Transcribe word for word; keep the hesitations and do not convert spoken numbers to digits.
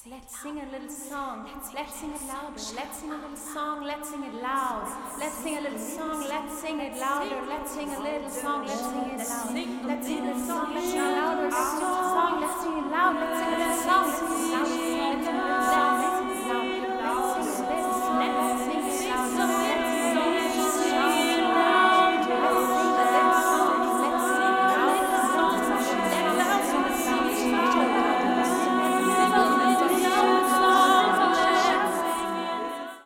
Let's sing a little song. Let's sing it louder. Let's sing a little song. Let's sing it loud. Let's sing a little song. Let's sing it louder. Let's sing a little song. Let's sing it loud. Let's sing a little song. Let's sing it louder. Let's sing a song. Let's sing it louder.